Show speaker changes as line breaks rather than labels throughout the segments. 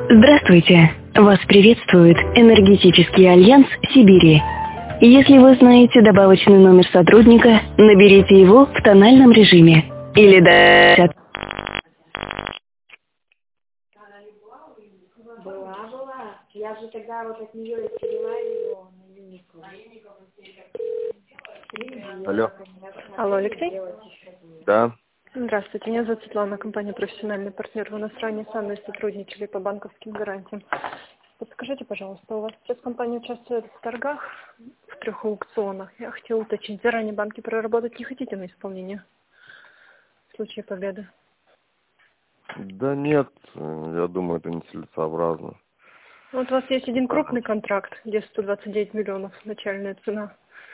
Здравствуйте! Вас приветствует Энергетический альянс Сибири. Если вы знаете добавочный номер сотрудника, наберите его в тональном режиме. Или
Была. Я же тогда вот от нее и перевела его на Юнику.
Алло.
Алло, Алексей?
Да.
Здравствуйте, меня зовут Светлана, компания «Профессиональный партнер». Вы нас ранее с Анной сотрудничали по банковским гарантиям. Подскажите, пожалуйста, у вас сейчас компания участвует в торгах, в 3 аукционах. Я хотела уточнить, заранее банки проработать не хотите на исполнение в случае победы?
Да нет, я думаю, это нецелесообразно.
Вот у вас есть один крупный контракт, где 129 миллионов начальная цена.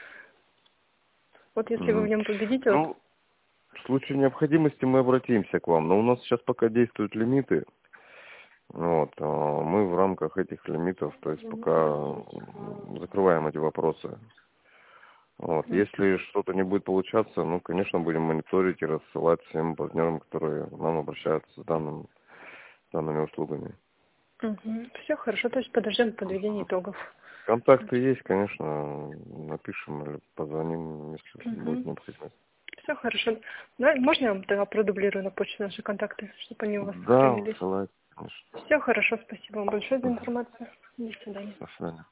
Вот если вы в нем победите...
Ну, в случае необходимости мы обратимся к вам, но у нас сейчас пока действуют лимиты. Вот, мы в рамках этих лимитов, то есть пока закрываем эти вопросы. Вот, если что-то не будет получаться, ну, конечно, будем мониторить и рассылать всем партнерам, которые к нам обращаются с данными услугами.
Все хорошо, то есть подождем подведения итогов.
Контакты есть, конечно, напишем или позвоним, если будет необходимость.
Все хорошо. Да, можно я вам тогда продублирую на почту наши контакты, чтобы они у вас
Да,
сохранились?
ссылайтесь, конечно.
Все хорошо, спасибо вам большое за информацию. До свидания.
До свидания.